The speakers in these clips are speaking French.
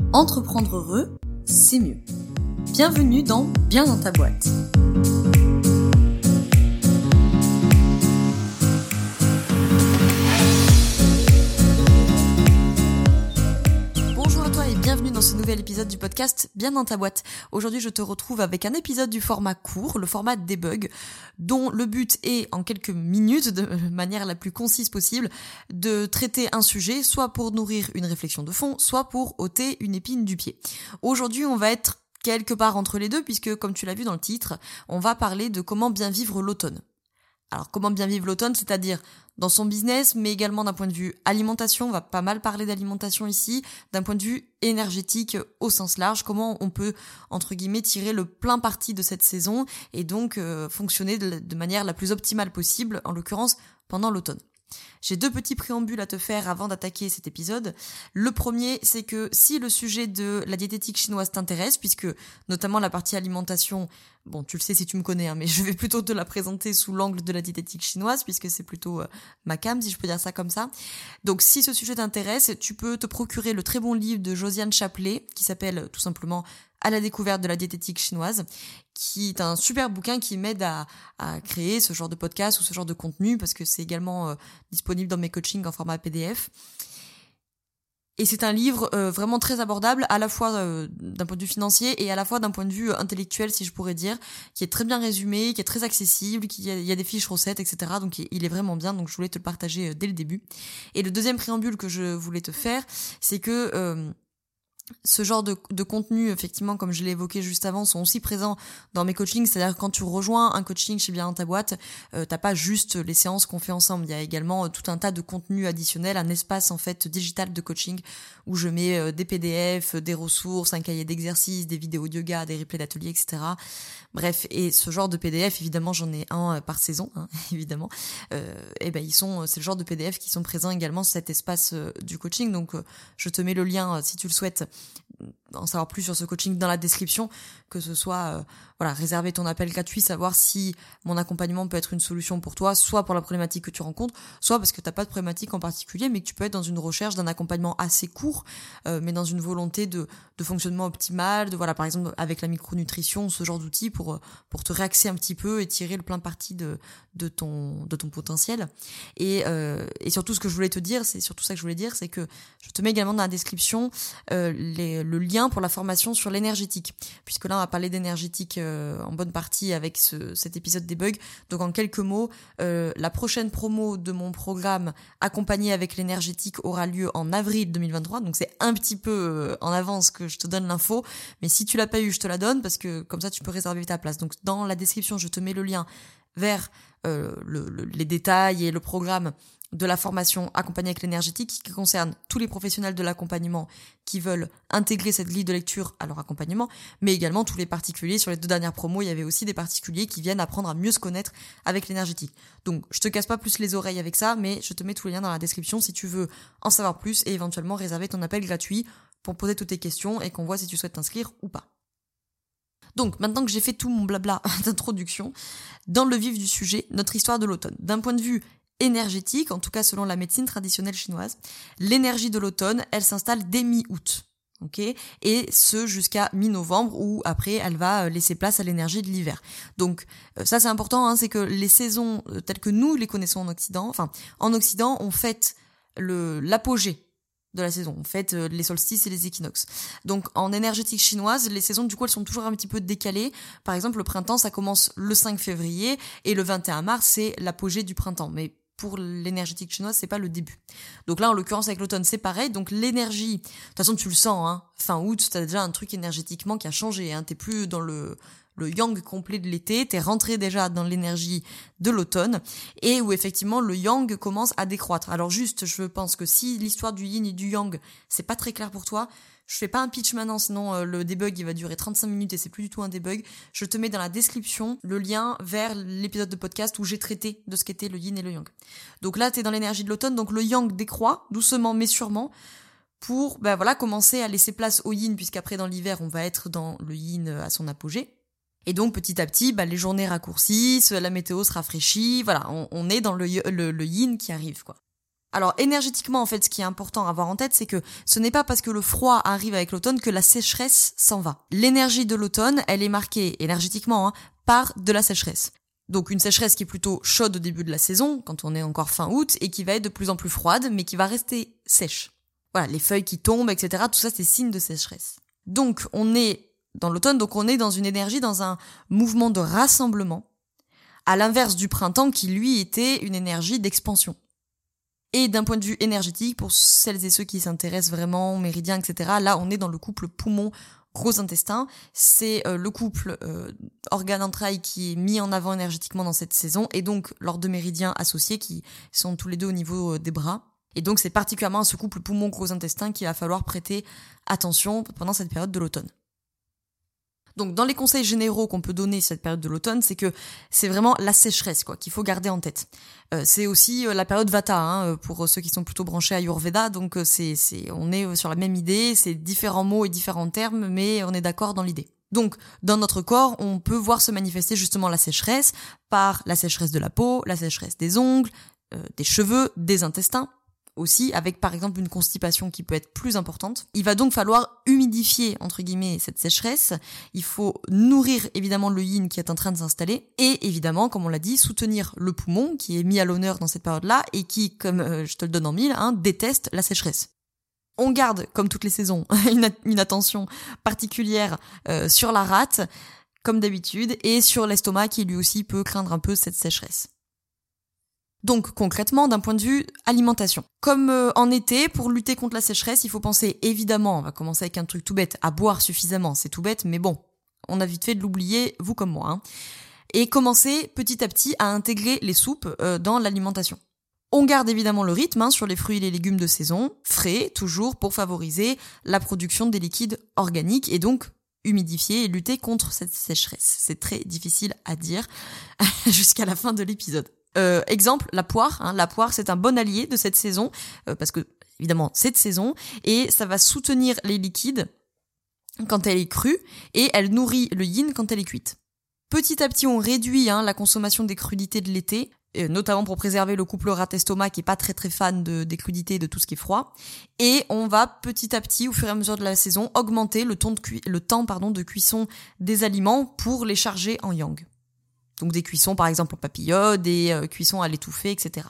Entreprendre heureux, c'est mieux. Bienvenue dans Bien dans ta boîte. Bonjour à toi et bienvenue dans ce nouvel épisode du podcast Bien dans ta boîte. Aujourd'hui, je te retrouve avec un épisode du format court, le format debug, dont le but est, en quelques minutes, de manière la plus concise possible, de traiter un sujet, soit pour nourrir une réflexion de fond, soit pour ôter une épine du pied. Aujourd'hui, on va être quelque part entre les deux, puisque, comme tu l'as vu dans le titre, on va parler de comment bien vivre l'automne. Alors, comment bien vivre l'automne, c'est-à-dire dans son business, mais également d'un point de vue alimentation, on va pas mal parler d'alimentation ici, d'un point de vue énergétique au sens large, comment on peut, entre guillemets, tirer le plein parti de cette saison et donc fonctionner de manière la plus optimale possible, en l'occurrence pendant l'automne. J'ai deux petits préambules à te faire avant d'attaquer cet épisode. Le premier, c'est que si le sujet de la diététique chinoise t'intéresse, puisque notamment la partie alimentation, bon, tu le sais si tu me connais, mais je vais plutôt te la présenter sous l'angle de la diététique chinoise, puisque c'est plutôt ma came, si je peux dire ça comme ça. Donc si ce sujet t'intéresse, tu peux te procurer le très bon livre de Josiane Chapelet, qui s'appelle tout simplement À la découverte de la diététique chinoise, qui est un super bouquin qui m'aide à créer ce genre de podcast ou ce genre de contenu, parce que c'est également disponible dans mes coachings en format PDF. Et c'est un livre vraiment très abordable, à la fois d'un point de vue financier et à la fois d'un point de vue intellectuel, si je pourrais dire, qui est très bien résumé, qui est très accessible, il y a des fiches recettes, etc. Donc il est vraiment bien, donc je voulais te le partager dès le début. Et le deuxième préambule que je voulais te faire, c'est que ce genre de contenu, effectivement, comme je l'ai évoqué juste avant, sont aussi présents dans mes coachings. C'est-à-dire que quand tu rejoins un coaching chez Bien dans ta boîte, t'as pas juste les séances qu'on fait ensemble. Il y a également tout un tas de contenus additionnels, un espace en fait digital de coaching où je mets des PDF, des ressources, un cahier d'exercices, des vidéos de yoga, des replays d'ateliers, etc. Bref, et ce genre de PDF, évidemment, j'en ai un par saison, hein, évidemment. Et ben c'est le genre de PDF qui sont présents également sur cet espace du coaching. Donc, je te mets le lien si tu le souhaites en savoir plus sur ce coaching dans la description, que ce soit réserver ton appel gratuit, savoir si mon accompagnement peut être une solution pour toi, soit pour la problématique que tu rencontres, soit parce que t'as pas de problématique en particulier, mais que tu peux être dans une recherche d'un accompagnement assez court, mais dans une volonté de fonctionnement optimal, par exemple avec la micronutrition, ce genre d'outils pour te réaxer un petit peu et tirer le plein parti de ton potentiel. Et surtout ce que je voulais te dire, c'est surtout ça que je voulais dire, c'est que je te mets également dans la description le lien pour la formation sur l'énergétique, puisque là on va parler d'énergétique en bonne partie avec cet épisode debug. Donc en quelques mots, la prochaine promo de mon programme accompagné avec l'énergétique aura lieu en avril 2023, donc c'est un petit peu en avance que je te donne l'info, mais si tu l'as pas eu, je te la donne, parce que comme ça tu peux réserver ta place. Donc dans la description, je te mets le lien vers les détails et le programme de la formation accompagnée avec l'énergétique, qui concerne tous les professionnels de l'accompagnement qui veulent intégrer cette grille de lecture à leur accompagnement, mais également tous les particuliers. Sur les 2 dernières promos, il y avait aussi des particuliers qui viennent apprendre à mieux se connaître avec l'énergétique. Donc je te casse pas plus les oreilles avec ça, mais je te mets tous les liens dans la description si tu veux en savoir plus et éventuellement réserver ton appel gratuit pour poser toutes tes questions et qu'on voit si tu souhaites t'inscrire ou pas. Donc, maintenant que j'ai fait tout mon blabla d'introduction, dans le vif du sujet, notre histoire de l'automne. D'un point de vue énergétique, en tout cas selon la médecine traditionnelle chinoise, l'énergie de l'automne, elle s'installe dès mi-août. Okay, et ce jusqu'à mi-novembre, où après elle va laisser place à l'énergie de l'hiver. Donc ça c'est important, c'est que les saisons telles que nous les connaissons en Occident, on fête l'apogée de la saison, on fête les solstices et les équinoxes. Donc en énergétique chinoise, les saisons du coup elles sont toujours un petit peu décalées. Par exemple, le printemps ça commence le 5 février et le 21 mars c'est l'apogée du printemps. Mais pour l'énergétique chinoise, c'est pas le début. Donc là, en l'occurrence, avec l'automne, c'est pareil. Donc l'énergie, de toute façon, tu le sens, fin août, t'as déjà un truc énergétiquement qui a changé, T'es plus dans le yang complet de l'été, t'es rentré déjà dans l'énergie de l'automne, et où effectivement, le yang commence à décroître. Alors juste, je pense que si l'histoire du yin et du yang, c'est pas très clair pour toi, je fais pas un pitch maintenant, sinon le debug il va durer 35 minutes et c'est plus du tout un debug. Je te mets dans la description le lien vers l'épisode de podcast où j'ai traité de ce qu'était le yin et le yang. Donc là, t'es dans l'énergie de l'automne, donc le yang décroît, doucement mais sûrement, pour commencer à laisser place au yin, puisqu'après dans l'hiver, on va être dans le yin à son apogée. Et donc petit à petit, les journées raccourcissent, la météo se rafraîchit, on est dans le yin qui arrive, quoi. Alors énergétiquement, en fait, ce qui est important à avoir en tête, c'est que ce n'est pas parce que le froid arrive avec l'automne que la sécheresse s'en va. L'énergie de l'automne, elle est marquée énergétiquement par de la sécheresse. Donc une sécheresse qui est plutôt chaude au début de la saison, quand on est encore fin août, et qui va être de plus en plus froide, mais qui va rester sèche. Voilà, les feuilles qui tombent, etc., tout ça, c'est signe de sécheresse. Donc on est dans l'automne, donc on est dans une énergie, dans un mouvement de rassemblement, à l'inverse du printemps qui, lui, était une énergie d'expansion. Et d'un point de vue énergétique, pour celles et ceux qui s'intéressent vraiment aux méridiens, etc., là, on est dans le couple poumon-gros intestin. C'est le couple organe-entraille qui est mis en avant énergétiquement dans cette saison, et donc leurs deux méridiens associés qui sont tous les deux au niveau des bras. Et donc c'est particulièrement à ce couple poumon-gros intestin qu'il va falloir prêter attention pendant cette période de l'automne. Donc dans les conseils généraux qu'on peut donner cette période de l'automne, c'est que c'est vraiment la sécheresse qu'il faut garder en tête. C'est aussi la période Vata pour ceux qui sont plutôt branchés à Ayurveda, donc on est sur la même idée, c'est différents mots et différents termes, mais on est d'accord dans l'idée. Donc dans notre corps, on peut voir se manifester justement la sécheresse par la sécheresse de la peau, la sécheresse des ongles, des cheveux, des intestins, aussi, avec par exemple une constipation qui peut être plus importante. Il va donc falloir humidifier, entre guillemets, cette sécheresse. Il faut nourrir évidemment le yin qui est en train de s'installer et évidemment, comme on l'a dit, soutenir le poumon qui est mis à l'honneur dans cette période-là et qui, comme je te le donne en mille, déteste la sécheresse. On garde, comme toutes les saisons, une attention particulière sur la rate, comme d'habitude, et sur l'estomac qui lui aussi peut craindre un peu cette sécheresse. Donc concrètement, d'un point de vue alimentation. Comme en été, pour lutter contre la sécheresse, il faut penser évidemment, on va commencer avec un truc tout bête, à boire suffisamment, c'est tout bête, mais bon, on a vite fait de l'oublier, vous comme moi. Et commencer petit à petit à intégrer les soupes dans l'alimentation. On garde évidemment le rythme sur les fruits et les légumes de saison, frais, toujours pour favoriser la production des liquides organiques et donc humidifier et lutter contre cette sécheresse. C'est très difficile à dire jusqu'à la fin de l'épisode. Exemple, la poire. La poire, c'est un bon allié de cette saison, parce que, évidemment, c'est de saison, et ça va soutenir les liquides quand elle est crue, et elle nourrit le yin quand elle est cuite. Petit à petit, on réduit la consommation des crudités de l'été, notamment pour préserver le couple rat-estomac qui est pas très très fan des crudités et de tout ce qui est froid, et on va petit à petit, au fur et à mesure de la saison, augmenter le temps de cuisson des aliments pour les charger en yang. Donc des cuissons par exemple au papillote, des cuissons à l'étouffée, etc.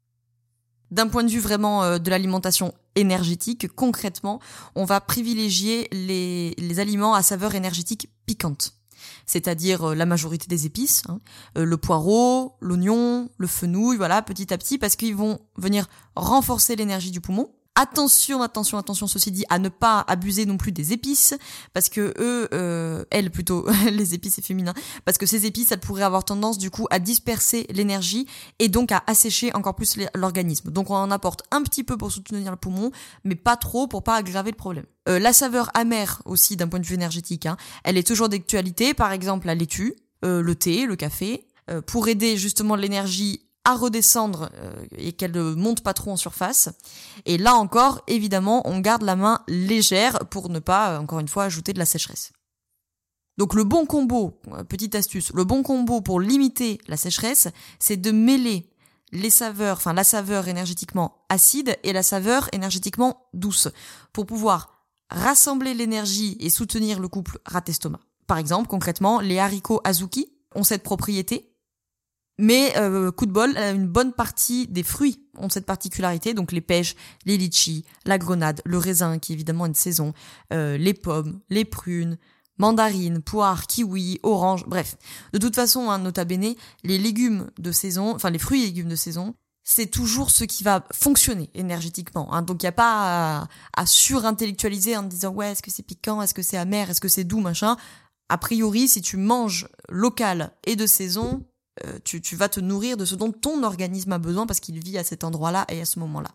D'un point de vue vraiment de l'alimentation énergétique, concrètement, on va privilégier les aliments à saveur énergétique piquante. C'est-à-dire la majorité des épices, le poireau, l'oignon, le fenouil, voilà, petit à petit, parce qu'ils vont venir renforcer l'énergie du poumon. Attention, ceci dit, à ne pas abuser non plus des épices, parce que elles plutôt, les épices c'est féminin, parce que ces épices, elles pourraient avoir tendance du coup à disperser l'énergie et donc à assécher encore plus l'organisme. Donc on en apporte un petit peu pour soutenir le poumon, mais pas trop pour pas aggraver le problème. La saveur amère aussi d'un point de vue énergétique, elle est toujours d'actualité, par exemple la laitue, le thé, le café, pour aider justement l'énergie à redescendre et qu'elle ne monte pas trop en surface. Et là encore, évidemment, on garde la main légère pour ne pas, encore une fois, ajouter de la sécheresse. Donc le bon combo, petite astuce, le bon combo pour limiter la sécheresse, c'est de mêler la saveur énergétiquement acide et la saveur énergétiquement douce, pour pouvoir rassembler l'énergie et soutenir le couple rat-estomac. Par exemple, concrètement, les haricots azuki ont cette propriété. Mais coup de bol, une bonne partie des fruits ont cette particularité, donc les pêches, les litchis, la grenade, le raisin qui est évidemment une saison, les pommes, les prunes, mandarines, poires, kiwis, oranges, bref. De toute façon, nota bene, les légumes de saison, enfin les fruits et légumes de saison, c'est toujours ce qui va fonctionner énergétiquement. Donc il n'y a pas à surintellectualiser en disant ouais, est-ce que c'est piquant, est-ce que c'est amer, est-ce que c'est doux, machin. A priori, si tu manges local et de saison, tu vas te nourrir de ce dont ton organisme a besoin parce qu'il vit à cet endroit-là et à ce moment-là.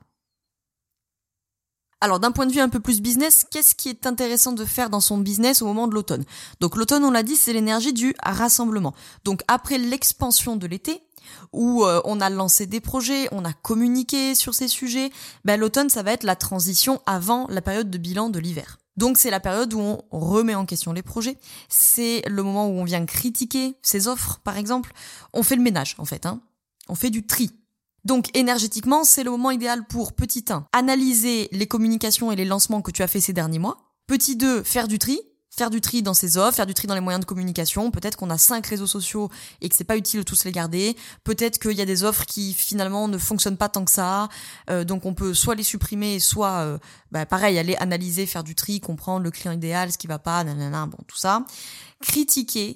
Alors d'un point de vue un peu plus business, qu'est-ce qui est intéressant de faire dans son business au moment de l'automne ? Donc l'automne, on l'a dit, c'est l'énergie du rassemblement. Donc après l'expansion de l'été, où on a lancé des projets, on a communiqué sur ces sujets, l'automne, ça va être la transition avant la période de bilan de l'hiver. Donc c'est la période où on remet en question les projets, c'est le moment où on vient critiquer ses offres par exemple, on fait le ménage en fait, on fait du tri. Donc énergétiquement, c'est le moment idéal pour petit 1, analyser les communications et les lancements que tu as fait ces derniers mois. Petit 2, faire du tri dans ses offres, faire du tri dans les moyens de communication. Peut-être qu'on a 5 réseaux sociaux et que c'est pas utile de tous les garder. Peut-être qu'il y a des offres qui finalement ne fonctionnent pas tant que ça. Donc on peut soit les supprimer, soit pareil, aller analyser, faire du tri, comprendre le client idéal, ce qui va pas, nanana, bon tout ça. Critiquer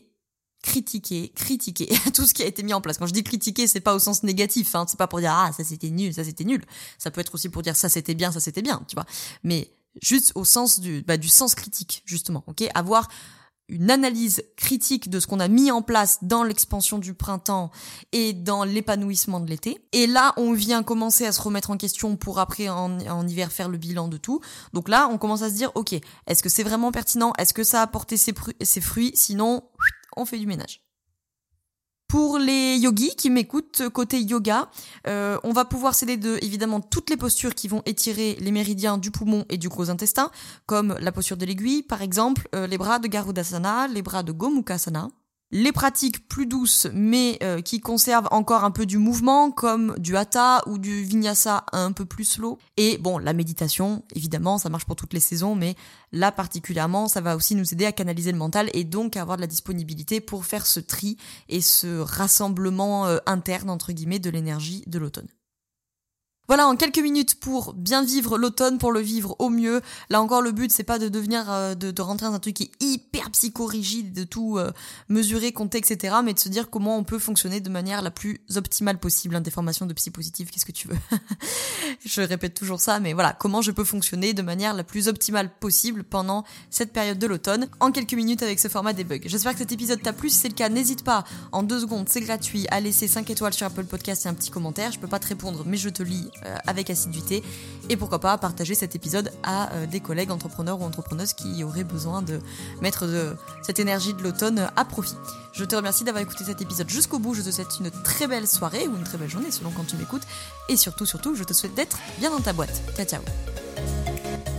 tout ce qui a été mis en place. Quand je dis critiquer, c'est pas au sens négatif, hein. C'est pas pour dire ça c'était nul. Ça peut être aussi pour dire ça c'était bien, tu vois. Mais juste au sens du sens critique, justement, ok? Avoir une analyse critique de ce qu'on a mis en place dans l'expansion du printemps et dans l'épanouissement de l'été. Et là, on vient commencer à se remettre en question pour après, en hiver, faire le bilan de tout. Donc là, on commence à se dire, ok, est-ce que c'est vraiment pertinent? Est-ce que ça a porté ses fruits? Sinon, on fait du ménage. Pour les yogis qui m'écoutent, côté yoga, on va pouvoir s'aider de, évidemment, toutes les postures qui vont étirer les méridiens du poumon et du gros intestin, comme la posture de l'aiguille, par exemple, les bras de Garudasana, les bras de Gomukhasana. Les pratiques plus douces, mais qui conservent encore un peu du mouvement, comme du hatha ou du vinyasa un peu plus slow. Et bon, la méditation, évidemment, ça marche pour toutes les saisons, mais là particulièrement, ça va aussi nous aider à canaliser le mental et donc à avoir de la disponibilité pour faire ce tri et ce rassemblement interne, entre guillemets, de l'énergie de l'automne. Voilà, en quelques minutes pour bien vivre l'automne, pour le vivre au mieux. Là encore, le but, c'est pas de devenir, de rentrer dans un truc qui est hyper psychorigide, de tout mesurer, compter, etc., mais de se dire comment on peut fonctionner de manière la plus optimale possible. Des formations de psy positive, qu'est-ce que tu veux? Je répète toujours ça, mais voilà, comment je peux fonctionner de manière la plus optimale possible pendant cette période de l'automne, en quelques minutes avec ce format debug. J'espère que cet épisode t'a plu. Si c'est le cas, n'hésite pas, en 2 secondes, c'est gratuit, à laisser 5 étoiles sur Apple Podcast et un petit commentaire. Je peux pas te répondre, mais je te lis avec assiduité, et pourquoi pas partager cet épisode à des collègues entrepreneurs ou entrepreneuses qui auraient besoin de mettre cette énergie de l'automne à profit. Je te remercie d'avoir écouté cet épisode jusqu'au bout. Je te souhaite une très belle soirée ou une très belle journée selon quand tu m'écoutes, et surtout je te souhaite d'être bien dans ta boîte. Ciao.